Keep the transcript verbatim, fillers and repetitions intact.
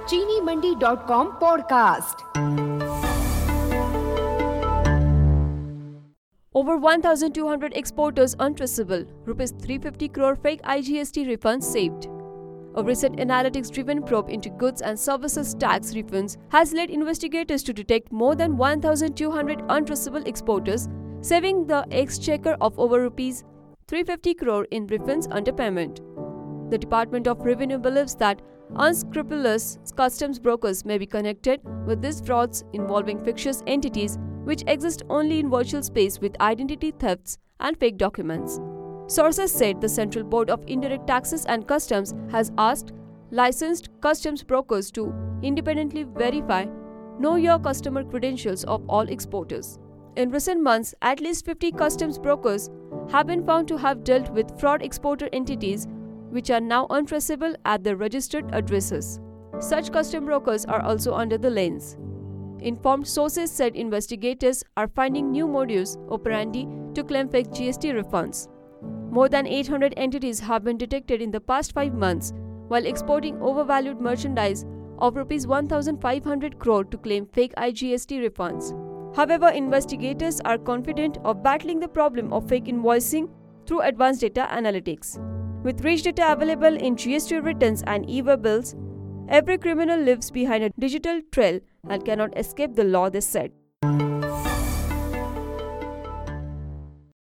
चीनी Mandi dot com podcast. Over one thousand two hundred exporters untraceable, rupees three hundred fifty crore fake I G S T refunds saved. A recent analytics-driven probe into goods and services tax refunds has led investigators to detect more than one thousand two hundred untraceable exporters, saving the exchequer of over rupees three hundred fifty crore in refunds underpayment. The Department of Revenue believes that unscrupulous customs brokers may be connected with these frauds involving fictitious entities which exist only in virtual space with identity thefts and fake documents. Sources said the Central Board of Indirect Taxes and Customs has asked licensed customs brokers to independently verify know your customer credentials of all exporters. In recent months, at least fifty customs brokers have been found to have dealt with fraud exporter entities which are now untraceable at their registered addresses. Such custom brokers are also under the lens. Informed sources said investigators are finding new modus operandi to claim fake G S T refunds. More than eight hundred entities have been detected in the past five months while exporting overvalued merchandise of rupees one thousand five hundred crore to claim fake I G S T refunds. However, investigators are confident of battling the problem of fake invoicing through advanced data analytics. With rich data available in G S T returns and e-way bills, every criminal lives behind a digital trail and cannot escape the law, they said.